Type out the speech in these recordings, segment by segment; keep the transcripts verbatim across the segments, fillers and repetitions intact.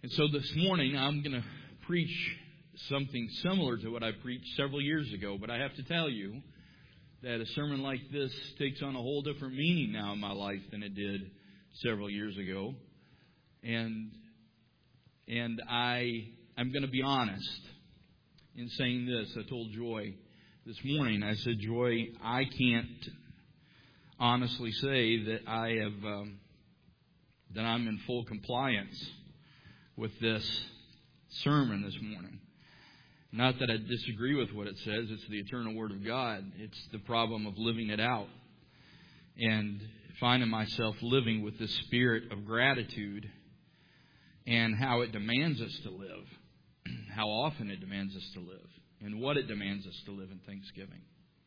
And so this morning I'm going to preach something similar to what I preached several years ago. But I have to tell you that a sermon like this takes on a whole different meaning now in my life than it did several years ago. And and I, I'm going to be honest in saying this. I told Joy this morning, I said, Joy, I can't honestly say that I have um, that I'm in full compliance with this sermon this morning. Not that I disagree with what it says. It's the eternal Word of God. It's the problem of living it out and finding myself living with this spirit of gratitude and how it demands us to live, how often it demands us to live, and what it demands us to live in Thanksgiving.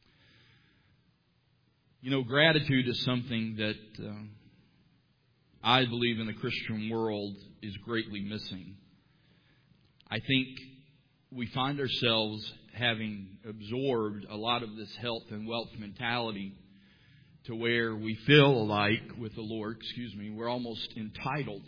You know, gratitude is something that uh, I believe in the Christian world is greatly missing. I think we find ourselves having absorbed a lot of this health and wealth mentality to where we feel like, with the Lord, excuse me, we're almost entitled.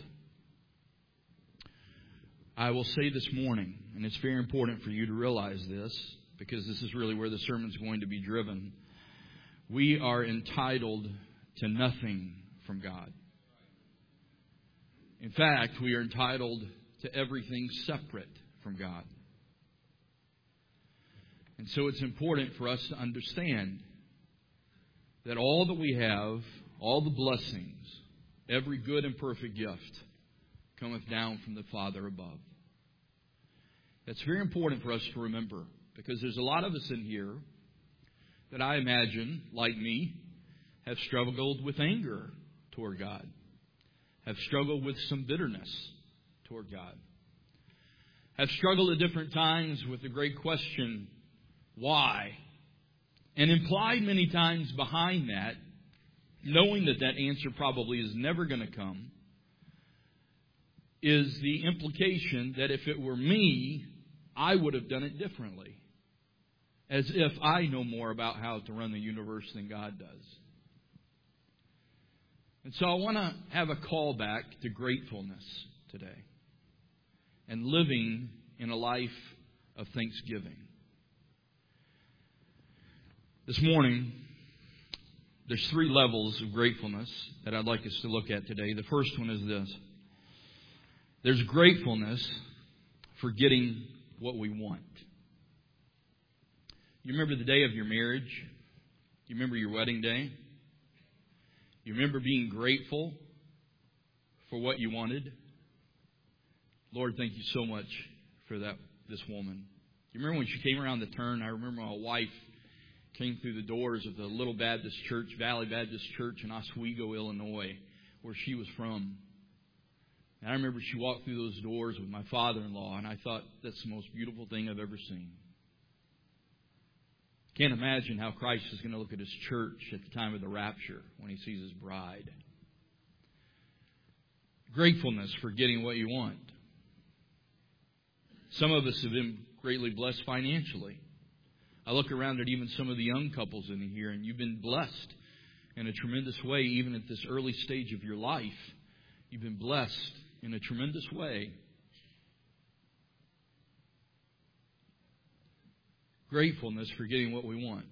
I will say this morning, and it's very important for you to realize this, because this is really where the sermon's going to be driven. We are entitled to nothing from God. In fact, we are entitled to everything separate from God. And so it's important for us to understand that all that we have, all the blessings, every good and perfect gift cometh down from the Father above. That's very important for us to remember, because there's a lot of us in here that I imagine, like me, have struggled with anger toward God, have struggled with some bitterness toward God, have struggled at different times with the great question, why? And implied many times behind that, knowing that that answer probably is never going to come, is the implication that if it were me, I would have done it differently. As if I know more about how to run the universe than God does. And so I want to have a call back to gratefulness today. And living in a life of thanksgiving. This morning, there's three levels of gratefulness that I'd like us to look at today. The first one is this. There's gratefulness for getting what we want. You remember the day of your marriage? You remember your wedding day? You remember being grateful for what you wanted? Lord, thank you so much for that this woman. You remember when she came around the turn? I remember my wife came through the doors of the Little Baptist Church, Valley Baptist Church in Oswego, Illinois, where she was from. And I remember she walked through those doors with my father-in-law, and I thought, that's the most beautiful thing I've ever seen. Can't imagine how Christ is going to look at His church at the time of the rapture when He sees His bride. Gratefulness for getting what you want. Some of us have been greatly blessed financially. I look around at even some of the young couples in here, and you've been blessed in a tremendous way, even at this early stage of your life. You've been blessed in a tremendous way. Gratefulness for getting what we want.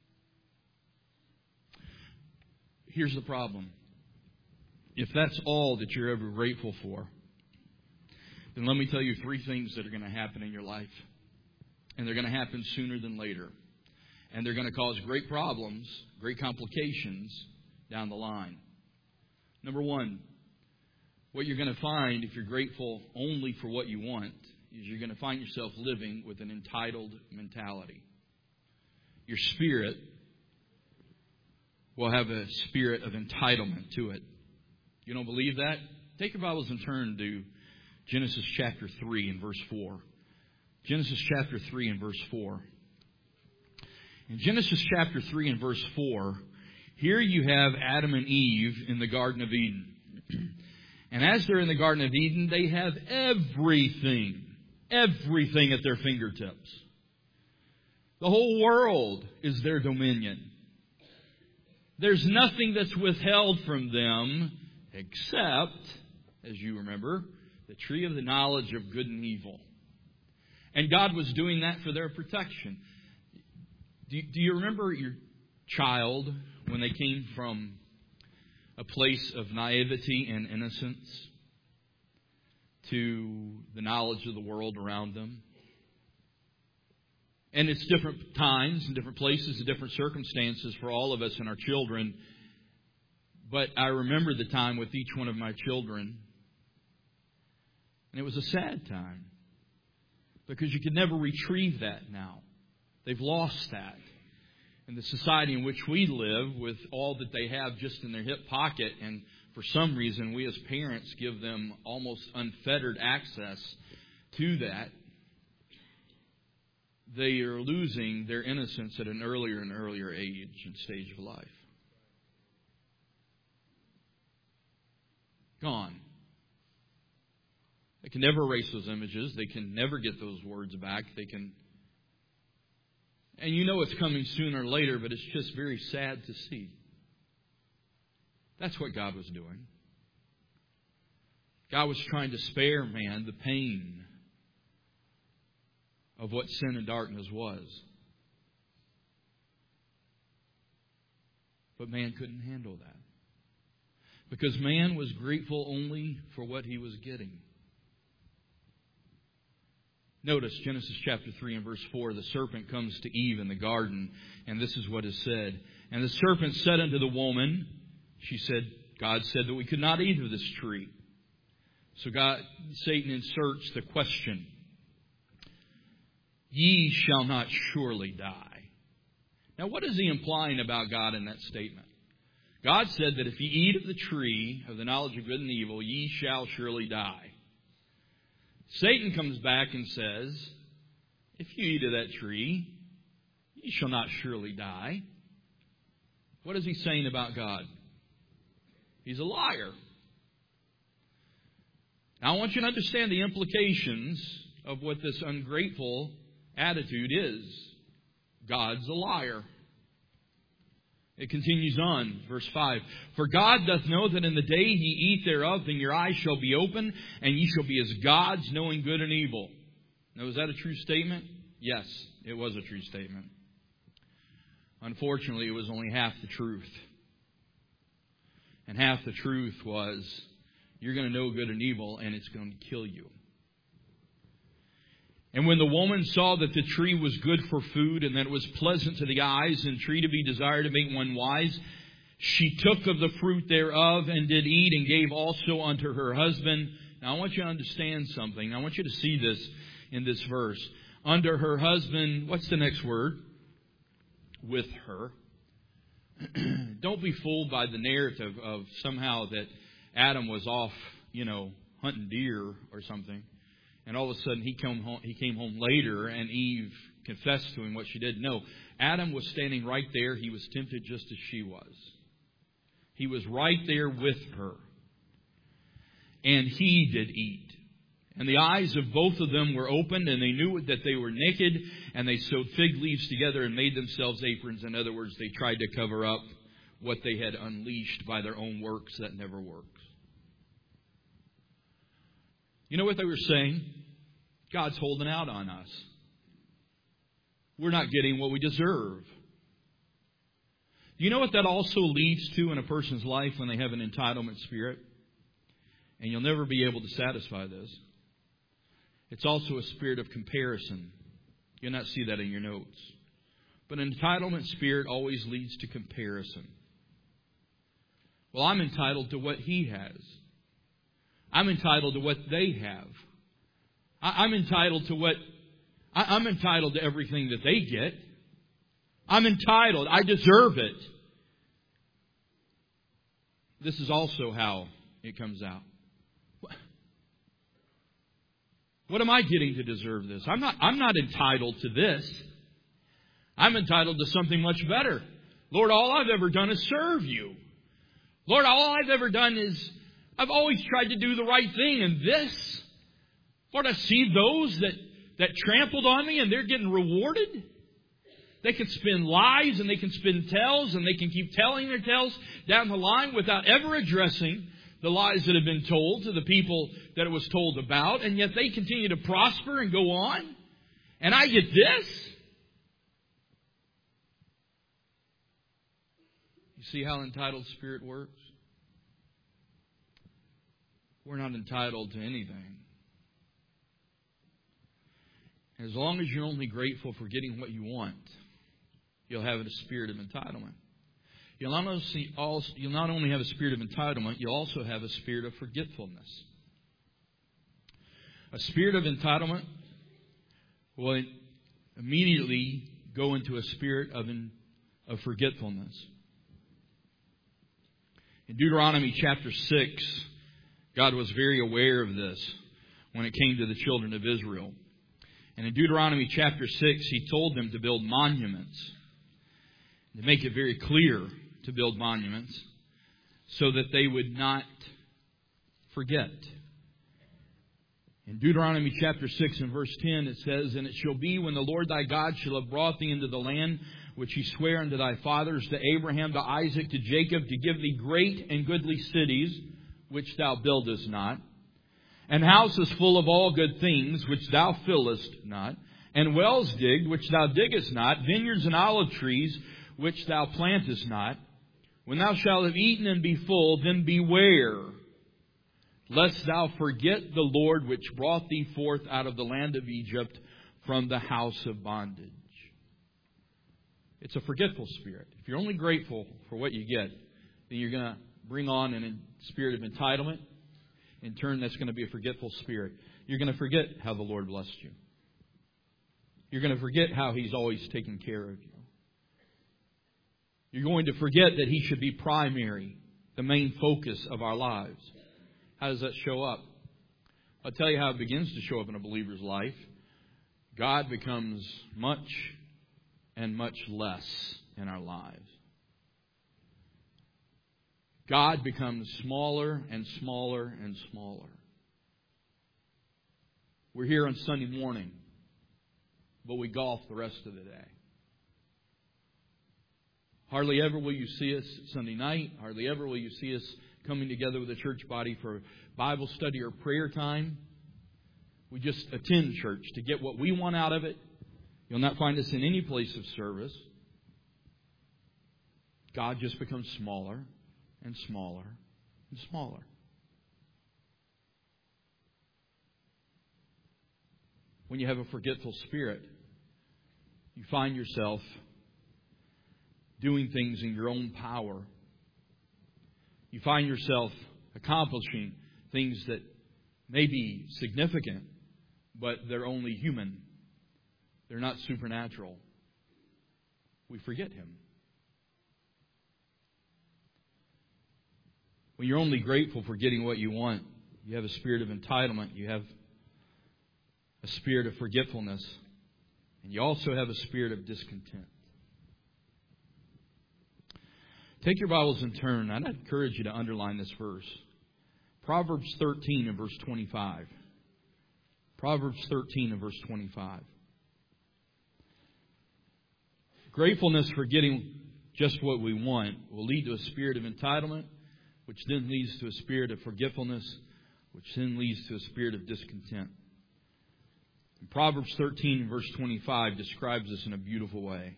Here's the problem. If that's all that you're ever grateful for, then let me tell you three things that are going to happen in your life. And they're going to happen sooner than later. And they're going to cause great problems, great complications down the line. Number one, what you're going to find if you're grateful only for what you want is you're going to find yourself living with an entitled mentality. Your spirit will have a spirit of entitlement to it. You don't believe that? Take your Bibles and turn to Genesis chapter three and verse four. Genesis chapter three and verse four. In Genesis chapter three and verse four, here you have Adam and Eve in the Garden of Eden. And as they're in the Garden of Eden, they have everything, everything at their fingertips. The whole world is their dominion. There's nothing that's withheld from them except, as you remember, The tree of the knowledge of good and evil. And God was doing that for their protection. Do you, do you remember your child when they came from a place of naivety and innocence to the knowledge of the world around them? And it's different times and different places and different circumstances for all of us and our children. But I remember the time with each one of my children. And it was a sad time. Because you can never retrieve that now. They've lost that. In the society in which we live, with all that they have just in their hip pocket, and for some reason we as parents give them almost unfettered access to that, they are losing their innocence at an earlier and earlier age and stage of life. Gone. They can never erase those images. They can never get those words back. They can... And you know it's coming sooner or later, but it's just very sad to see. That's what God was doing. God was trying to spare man the pain of what sin and darkness was. But man couldn't handle that. Because man was grateful only for what he was getting. Notice Genesis chapter three and verse four. The serpent comes to Eve in the garden, and this is what is said. And the serpent said unto the woman, she said, God said that we could not eat of this tree. So God, Satan inserts the question, ye shall not surely die. Now what is he implying about God in that statement? God said that if ye eat of the tree of the knowledge of good and evil, ye shall surely die. Satan comes back and says, if you eat of that tree, you shall not surely die. What is he saying about God? He's a liar. Now I want you to understand the implications of what this ungrateful attitude is. God's a liar. It continues on, verse five. For God doth know that in the day ye eat thereof, then your eyes shall be open, and ye shall be as gods, knowing good and evil. Now, is that a true statement? Yes, it was a true statement. Unfortunately, it was only half the truth. And half the truth was, you're going to know good and evil, and it's going to kill you. And when the woman saw that the tree was good for food, and that it was pleasant to the eyes, and tree to be desired to make one wise, she took of the fruit thereof, and did eat, and gave also unto her husband. Now I want you to understand something. I want you to see this in this verse. Under her husband, what's the next word? With her. Don't be fooled by the narrative of somehow that Adam was off, you know, hunting deer or something. And all of a sudden he came home, he came home later and Eve confessed to him what she did. No, Adam was standing right there. He was tempted just as she was. He was right there with her. And he did eat. And the eyes of both of them were opened, and they knew that they were naked, and they sewed fig leaves together and made themselves aprons. In other words, they tried to cover up what they had unleashed by their own works that never works. You know what they were saying? God's holding out on us. We're not getting what we deserve. You know what that also leads to in a person's life when they have an entitlement spirit? And you'll never be able to satisfy this. It's also a spirit of comparison. You'll not see that in your notes. But an entitlement spirit always leads to comparison. Well, I'm entitled to what he has. I'm entitled to what they have. I'm entitled to what... I'm entitled to everything that they get. I'm entitled. I deserve it. This is also how it comes out. What am I getting to deserve this? I'm not, I'm not entitled to this. I'm entitled to something much better. Lord, all I've ever done is serve you. Lord, all I've ever done is, I've always tried to do the right thing. And this, Lord, I see those that, that trampled on me and they're getting rewarded. They can spin lies and they can spin tells and they can keep telling their tells down the line without ever addressing the lies that have been told to the people that it was told about, and yet they continue to prosper and go on. And I get this. You see how entitled spirit works? We're not entitled to anything. As long as you're only grateful for getting what you want, you'll have a spirit of entitlement. You'll not only, also, you'll not only have a spirit of entitlement, you'll also have a spirit of forgetfulness. A spirit of entitlement will immediately go into a spirit of, in, of forgetfulness. In Deuteronomy chapter six, God was very aware of this when it came to the children of Israel. And in Deuteronomy chapter six, He told them to build monuments. To make it very clear to build monuments so that they would not forget. In Deuteronomy chapter six and verse ten it says, "And it shall be when the Lord thy God shall have brought thee into the land which He sware unto thy fathers, to Abraham, to Isaac, to Jacob, to give thee great and goodly cities, which thou buildest not, and houses full of all good things, which thou fillest not, and wells digged, which thou diggest not, vineyards and olive trees, which thou plantest not. When thou shalt have eaten and be full, then beware, lest thou forget the Lord which brought thee forth out of the land of Egypt from the house of bondage." It's a forgetful spirit. If you're only grateful for what you get, then you're going to bring on a spirit of entitlement. In turn, that's going to be a forgetful spirit. You're going to forget how the Lord blessed you. You're going to forget how He's always taken care of you. You're going to forget that He should be primary, the main focus of our lives. How does that show up? I'll tell you how it begins to show up in a believer's life. God becomes much and much less in our lives. God becomes smaller and smaller and smaller. We're here on Sunday morning, but we golf the rest of the day. Hardly ever will you see us Sunday night. Hardly ever will you see us coming together with a church body for Bible study or prayer time. We just attend church to get what we want out of it. You'll not find us in any place of service. God just becomes smaller and smaller and smaller. When you have a forgetful spirit, you find yourself doing things in your own power. You find yourself accomplishing things that may be significant, but they're only human. They're not supernatural. We forget Him. When you're only grateful for getting what you want, you have a spirit of entitlement. You have a spirit of forgetfulness. And you also have a spirit of discontent. Take your Bibles and turn. I'd encourage you to underline this verse. Proverbs thirteen and verse twenty-five. Proverbs thirteen and verse twenty-five. Gratefulness for getting just what we want will lead to a spirit of entitlement, which then leads to a spirit of forgetfulness, which then leads to a spirit of discontent. And Proverbs thirteen verse twenty-five describes this in a beautiful way.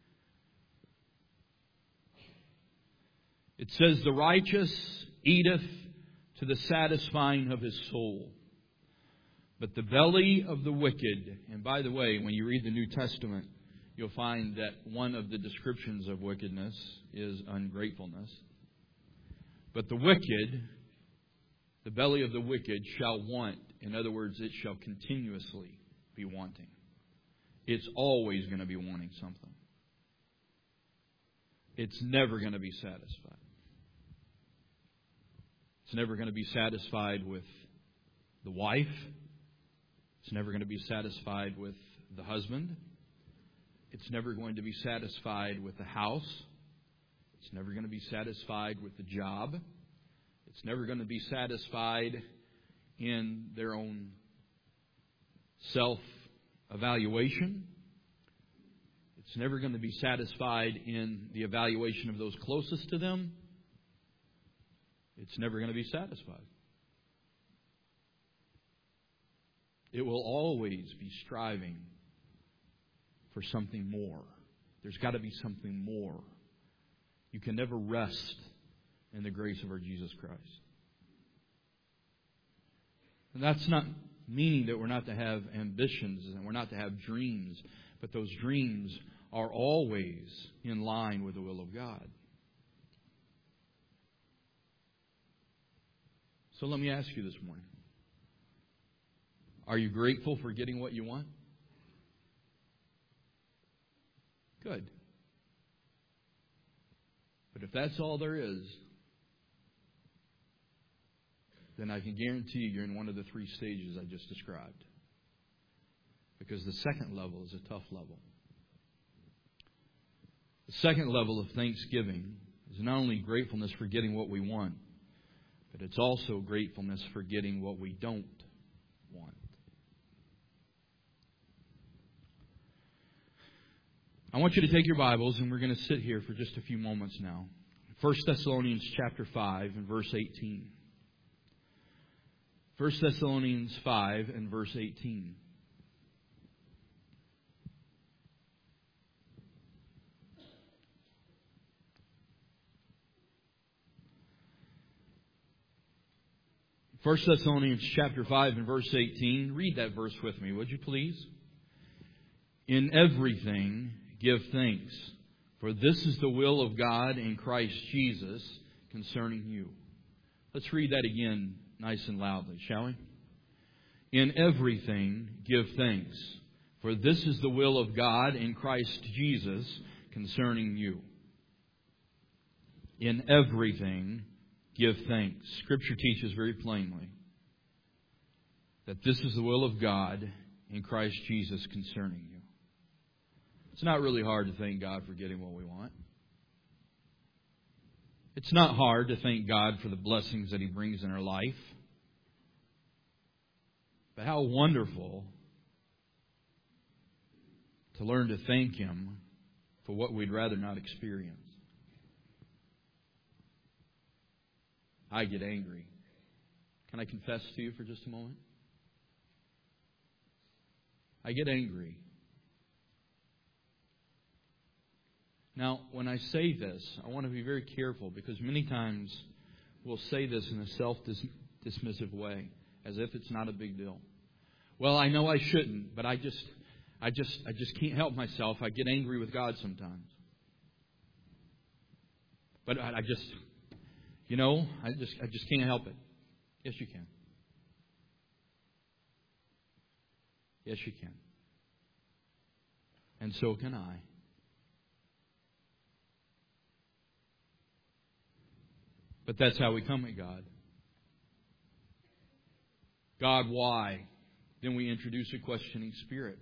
It says, "The righteous eateth to the satisfying of his soul, but the belly of the wicked," and by the way, when you read the New Testament, you'll find that one of the descriptions of wickedness is ungratefulness. "But the wicked, the belly of the wicked shall want." In other words, it shall continuously be wanting. It's always going to be wanting something. It's never going to be satisfied. It's never going to be satisfied with the wife. It's never going to be satisfied with the husband. It's never going to be satisfied with the house. It's never going to be satisfied with the job. It's never going to be satisfied in their own self-evaluation. It's never going to be satisfied in the evaluation of those closest to them. it's never going to be satisfied. It will always be striving for something more. There's got to be something more. You can never rest in the grace of our Jesus Christ. And that's not meaning that we're not to have ambitions and we're not to have dreams, but those dreams are always in line with the will of God. So let me ask you this morning. Are you grateful for getting what you want? Good. But if that's all there is, then I can guarantee you you're in one of the three stages I just described. Because the second level is a tough level. The second level of thanksgiving is not only gratefulness for getting what we want, but it's also gratefulness for getting what we don't want. I want you to take your Bibles, and we're going to sit here for just a few moments now. First Thessalonians chapter five and verse eighteen. First Thessalonians five and verse eighteen. First Thessalonians chapter five and verse eighteen. Read that verse with me, would you please? In everything give thanks, for this is the will of God in Christ Jesus concerning you. Let's read that again nice and loudly, shall we? In everything give thanks, for this is the will of God in Christ Jesus concerning you. In everything give thanks. Scripture teaches very plainly that this is the will of God in Christ Jesus concerning you. It's not really hard to thank God for getting what we want. It's not hard to thank God for the blessings that He brings in our life. But how wonderful to learn to thank Him for what we'd rather not experience. I get angry. Can I confess to you for just a moment? I get angry. Now, when I say this, I want to be very careful because many times we'll say this in a self-dismissive way, as if it's not a big deal. Well, I know I shouldn't, but I just, I just, I just can't help myself. I get angry with God sometimes. But I, I just, you know, I just, I just can't help it. Yes, you can. Yes, you can. And so can I. But that's how we come at God. God, why? Then we introduce a questioning spirit.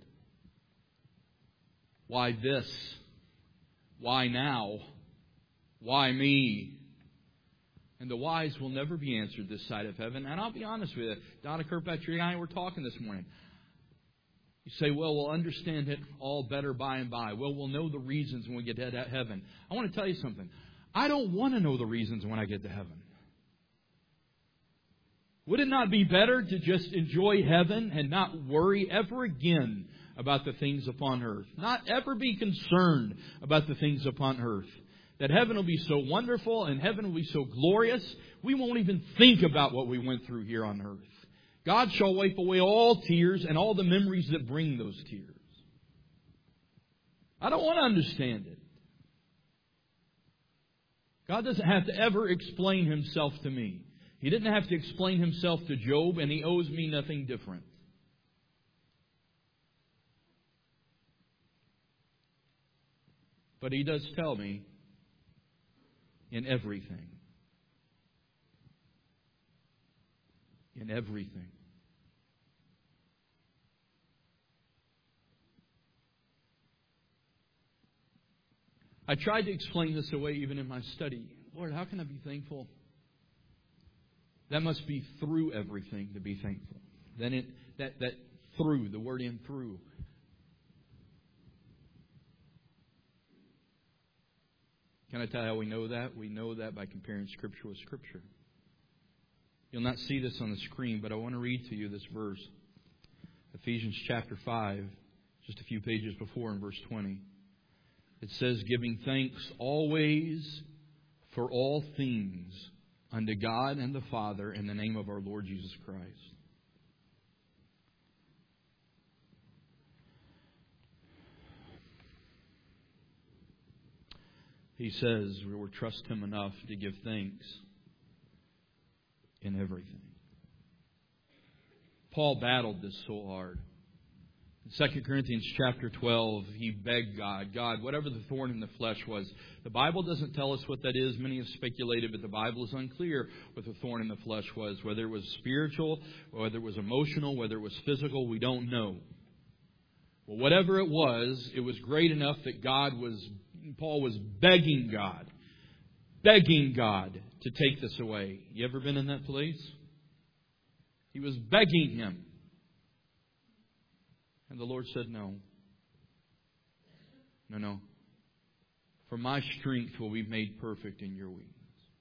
Why this? Why now? Why me? And the whys will never be answered this side of heaven. And I'll be honest with you. Donna Kirkpatrick and I were talking this morning. You say, well, we'll understand it all better by and by. Well, we'll know the reasons when we get to heaven. I want to tell you something. I don't want to know the reasons when I get to heaven. Would it not be better to just enjoy heaven and not worry ever again about the things upon earth? Not ever be concerned about the things upon earth. That heaven will be so wonderful and heaven will be so glorious, we won't even think about what we went through here on earth. God shall wipe away all tears and all the memories that bring those tears. I don't want to understand it. God doesn't have to ever explain Himself to me. He didn't have to explain Himself to Job, and He owes me nothing different. But He does tell me in everything. In everything. I tried to explain this away even in my study. Lord, how can I be thankful? That must be through everything to be thankful. Then it that that through, the word in through. Can I tell you how we know that? We know that by comparing Scripture with Scripture. You'll not see this on the screen, but I want to read to you this verse. Ephesians chapter five, just a few pages before in verse twenty. It says, giving thanks always for all things unto God and the Father in the name of our Lord Jesus Christ. He says we will trust Him enough to give thanks in everything. Paul battled this so hard. In Second Corinthians chapter twelve, he begged God, God, whatever the thorn in the flesh was. The Bible doesn't tell us what that is. Many have speculated, but the Bible is unclear what the thorn in the flesh was. Whether it was spiritual, whether it was emotional, whether it was physical, we don't know. Well, whatever it was, it was great enough that God was, Paul was begging God, begging God to take this away. You ever been in that place? He was begging Him. And the Lord said, no. No, no. For my strength will be made perfect in your weakness.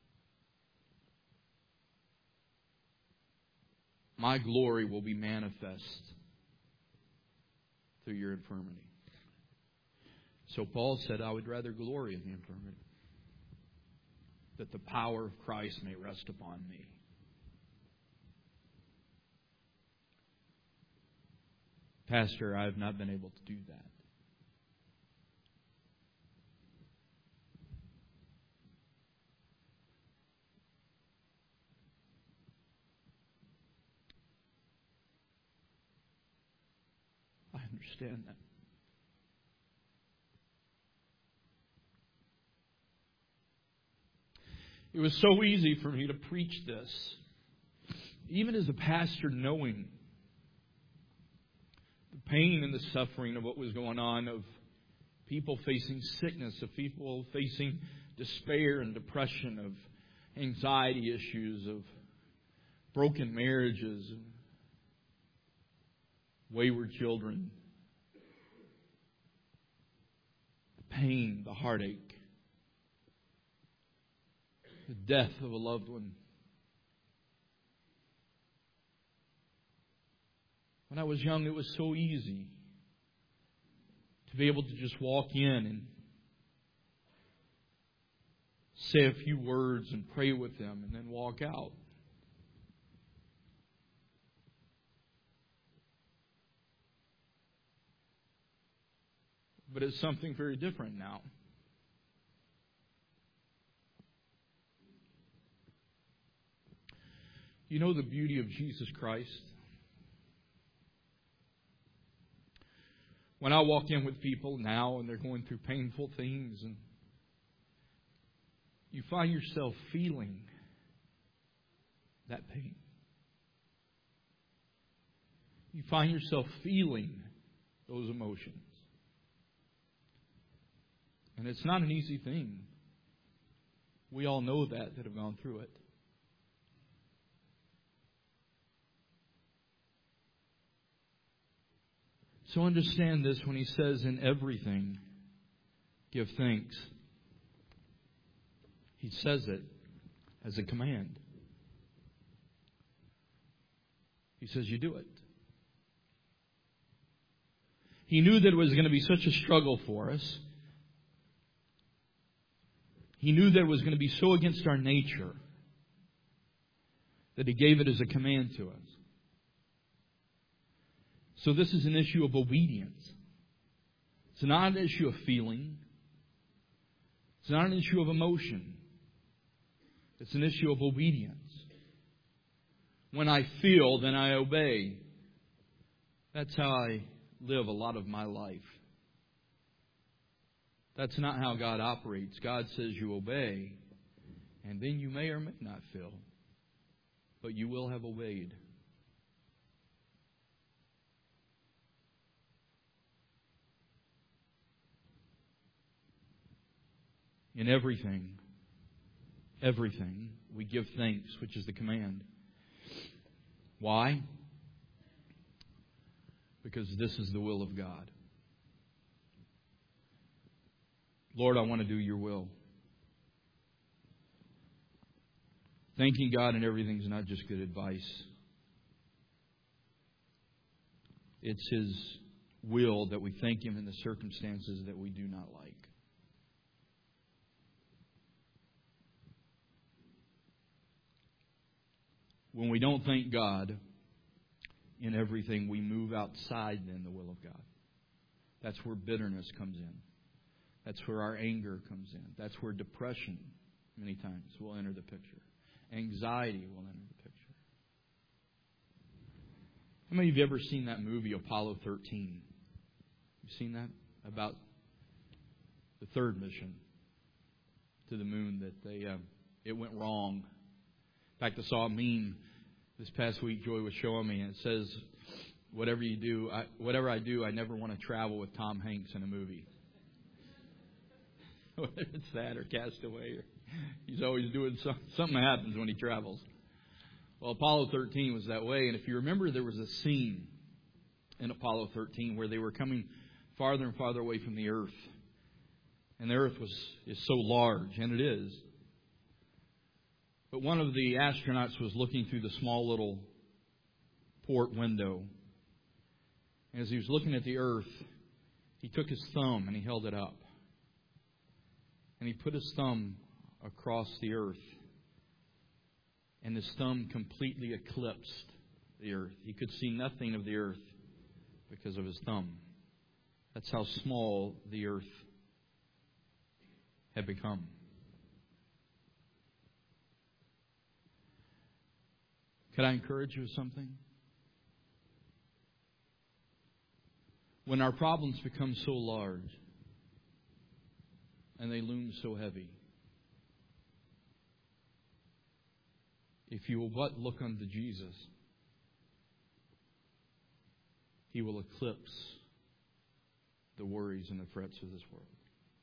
My glory will be manifest through your infirmity. So Paul said, I would rather glory in the infirmity, that the power of Christ may rest upon me. Pastor, I have not been able to do that. I understand that. It was so easy for me to preach this, even as a pastor, knowing the pain and the suffering of what was going on, of people facing sickness, of people facing despair and depression, of anxiety issues, of broken marriages, and wayward children, the pain, the heartache, the death of a loved one. When I was young, it was so easy to be able to just walk in and say a few words and pray with them and then walk out. But it's something very different now. You know the beauty of Jesus Christ? When I walk in with people now and they're going through painful things, and you find yourself feeling that pain. You find yourself feeling those emotions. And it's not an easy thing. We all know that that have gone through it. So understand this when he says, in everything, give thanks. He says it as a command. He says, you do it. He knew that it was going to be such a struggle for us. He knew that it was going to be so against our nature that He gave it as a command to us. So this is an issue of obedience. It's not an issue of feeling. It's not an issue of emotion. It's an issue of obedience. When I feel, then I obey. That's how I live a lot of my life. That's not how God operates. God says you obey, and then you may or may not feel, but you will have obeyed. In everything, everything, we give thanks, which is the command. Why? Because this is the will of God. Lord, I want to do your will. Thanking God in everything is not just good advice. It's His will that we thank Him in the circumstances that we do not like. When we don't thank God in everything, we move outside then the will of God. That's where bitterness comes in. That's where our anger comes in. That's where depression, many times, will enter the picture. Anxiety will enter the picture. How many of you have ever seen that movie, Apollo thirteen? You've seen that? About the third mission to the moon, that they uh, it went wrong. In fact, I saw a meme this past week Joy was showing me, and it says, whatever you do, I, whatever I do, I never want to travel with Tom Hanks in a movie. Whether it's that or Castaway, or he's always doing some, something happens when he travels. Well, Apollo thirteen was that way, and if you remember, there was a scene in Apollo thirteen where they were coming farther and farther away from the Earth, and the Earth was is so large, and it is. But one of the astronauts was looking through the small little port window. And as he was looking at the Earth, he took his thumb and he held it up. And he put his thumb across the Earth. And his thumb completely eclipsed the Earth. He could see nothing of the Earth because of his thumb. That's how small the Earth had become. Could I encourage you with something? When our problems become so large and they loom so heavy, if you will but look unto Jesus, He will eclipse the worries and the frets of this world.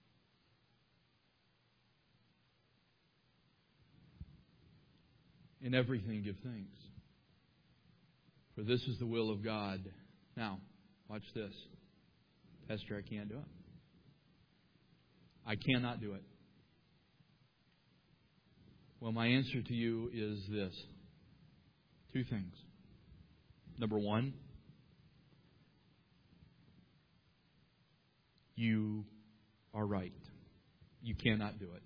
In everything give thanks, for this is the will of God. Now, watch this. Pastor, I can't do it. I cannot do it. Well, my answer to you is this. Two things. Number one, you are right. You cannot do it.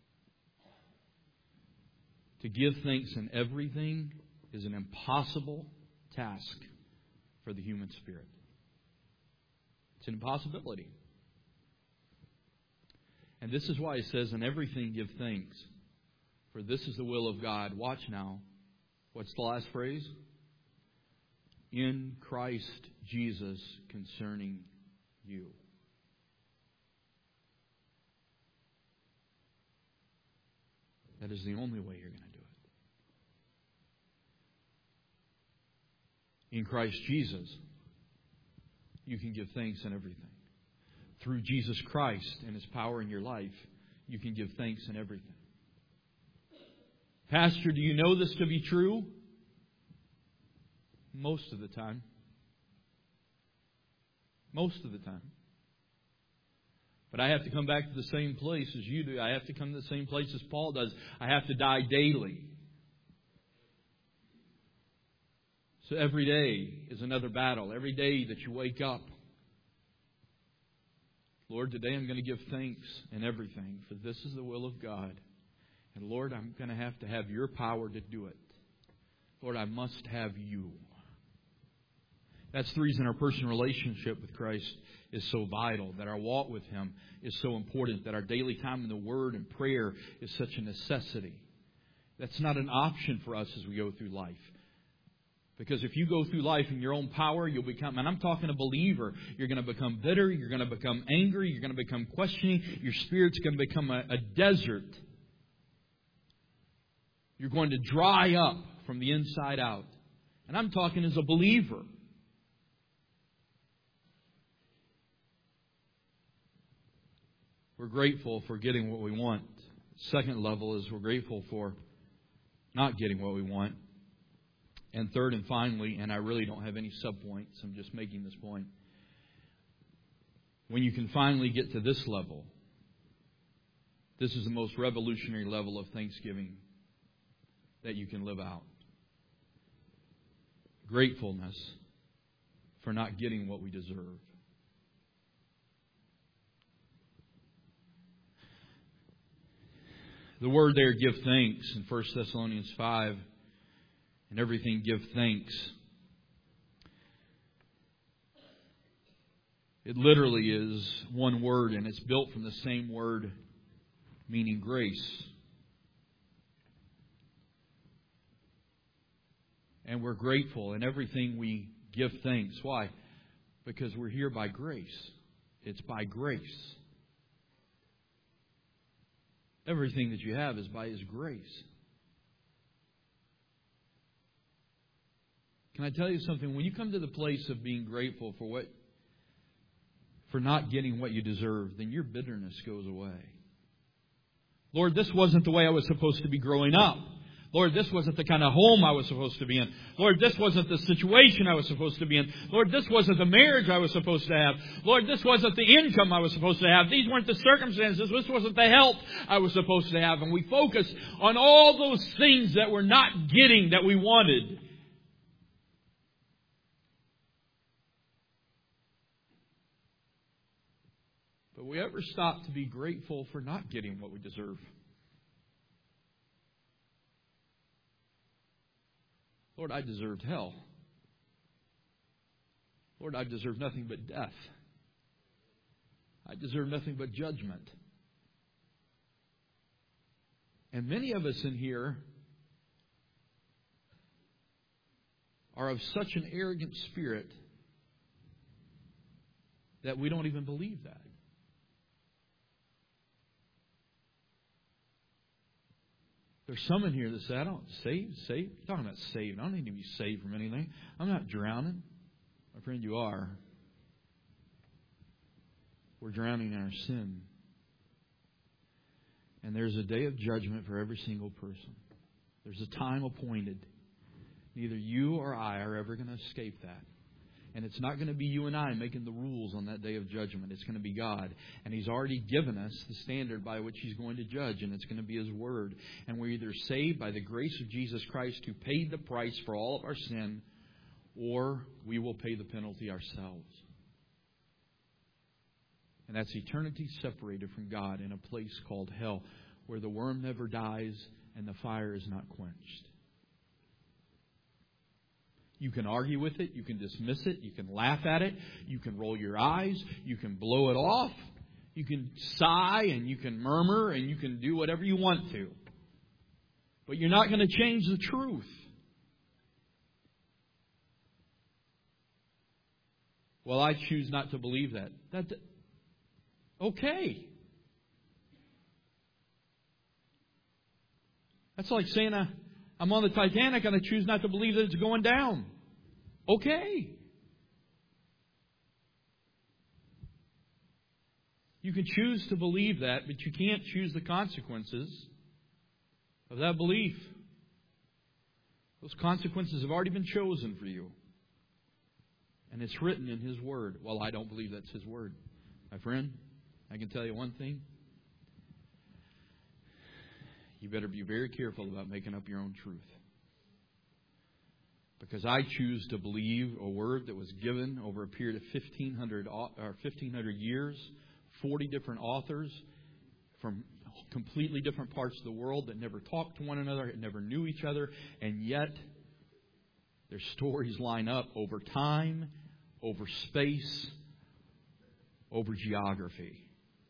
To give thanks in everything is an impossible task for the human spirit. It's an impossibility. And this is why it says, in everything give thanks, for this is the will of God. Watch now. What's the last phrase? In Christ Jesus concerning you. That is the only way you're going to do it. In Christ Jesus, you can give thanks in everything. Through Jesus Christ and His power in your life, you can give thanks in everything. Pastor, do you know this to be true? Most of the time. Most of the time. But I have to come back to the same place as you do. I have to come to the same place as Paul does. I have to die daily. So every day is another battle. Every day that you wake up. Lord, today I'm going to give thanks in everything, for this is the will of God. And Lord, I'm going to have to have your power to do it. Lord, I must have you. That's the reason our personal relationship with Christ is so vital, that our walk with Him is so important, that our daily time in the Word and prayer is such a necessity. That's not an option for us as we go through life. Because if you go through life in your own power, you'll become, and I'm talking a believer, you're going to become bitter, you're going to become angry, you're going to become questioning, your spirit's going to become a, a desert. You're going to dry up from the inside out. And I'm talking as a believer. We're grateful for getting what we want. Second level is we're grateful for not getting what we want. And third and finally, and I really don't have any subpoints, I'm just making this point. When you can finally get to this level, this is the most revolutionary level of thanksgiving that you can live out. Gratefulness for not getting what we deserve. The word there, give thanks, in First Thessalonians five, in everything give thanks. It literally is one word, and it's built from the same word meaning grace. And we're grateful in everything we give thanks. Why? Because we're here by grace. It's by grace. Everything that you have is by His grace. Can I tell you something? When you come to the place of being grateful for what, for not getting what you deserve, then your bitterness goes away. Lord, this wasn't the way I was supposed to be growing up. Lord, this wasn't the kind of home I was supposed to be in. Lord, this wasn't the situation I was supposed to be in. Lord, this wasn't the marriage I was supposed to have. Lord, this wasn't the income I was supposed to have. These weren't the circumstances. This wasn't the health I was supposed to have. And we focus on all those things that we're not getting that we wanted. But we ever stop to be grateful for not getting what we deserve? Lord, I deserved hell. Lord, I deserve nothing but death. I deserve nothing but judgment. And many of us in here are of such an arrogant spirit that we don't even believe that. There's some in here that say, I don't save, save. You're talking about saved. I don't need to be saved from anything. I'm not drowning. My friend, you are. We're drowning in our sin. And there's a day of judgment for every single person. There's a time appointed. Neither you or I are ever going to escape that. And it's not going to be you and I making the rules on that day of judgment. It's going to be God. And He's already given us the standard by which He's going to judge. And it's going to be His Word. And we're either saved by the grace of Jesus Christ who paid the price for all of our sin, or we will pay the penalty ourselves. And that's eternity separated from God in a place called hell, where the worm never dies and the fire is not quenched. You can argue with it. You can dismiss it. You can laugh at it. You can roll your eyes. You can blow it off. You can sigh and you can murmur and you can do whatever you want to. But you're not going to change the truth. Well, I choose not to believe that. That okay. That's like saying a I'm on the Titanic and I choose not to believe that it's going down. Okay. You can choose to believe that, but you can't choose the consequences of that belief. Those consequences have already been chosen for you. And it's written in His Word. Well, I don't believe that's His Word. My friend, I can tell you one thing. You better be very careful about making up your own truth. Because I choose to believe a word that was given over a period of fifteen hundred, or fifteen hundred years, forty different authors from completely different parts of the world that never talked to one another, never knew each other, and yet their stories line up over time, over space, over geography.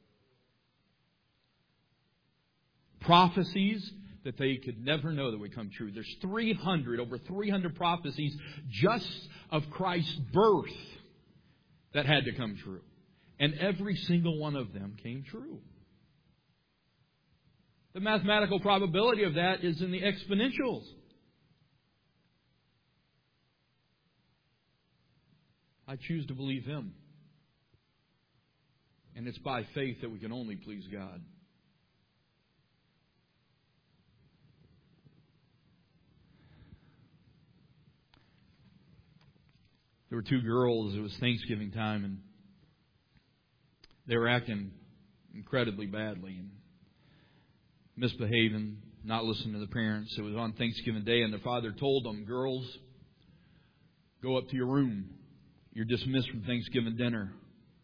Prophecies that they could never know that would come true. There's three hundred, over three hundred prophecies just of Christ's birth that had to come true. And every single one of them came true. The mathematical probability of that is in the exponentials. I choose to believe Him. And it's by faith that we can only please God. There were two girls. It was Thanksgiving time, and they were acting incredibly badly and misbehaving. not listening to the parents. It was on Thanksgiving Day, and the father told them, "Girls, go up to your room. You're dismissed from Thanksgiving dinner."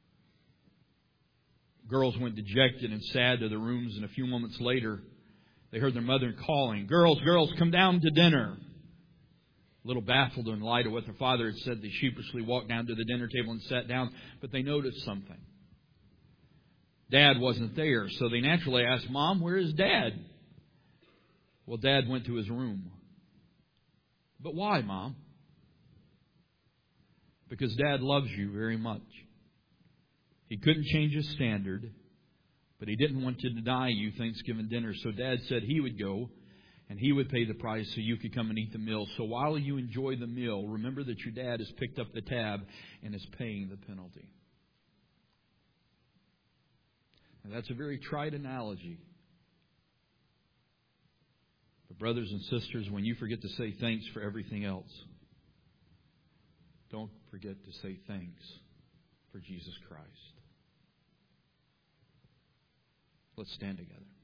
Girls went dejected and sad to their rooms, and a few moments later, they heard their mother calling, "Girls, girls, come down to dinner." A little baffled in light of what their father had said, they sheepishly walked down to the dinner table and sat down, but they noticed something. Dad wasn't there, so they naturally asked, "Mom, where is Dad?" Well, Dad went to his room. "But why, Mom?" "Because Dad loves you very much. He couldn't change his standard, but he didn't want to deny you Thanksgiving dinner. So Dad said he would go and he would pay the price so you could come and eat the meal. So while you enjoy the meal, remember that your dad has picked up the tab and is paying the penalty." Now, that's a very trite analogy. But brothers and sisters, when you forget to say thanks for everything else, don't forget to say thanks for Jesus Christ. Let's stand together.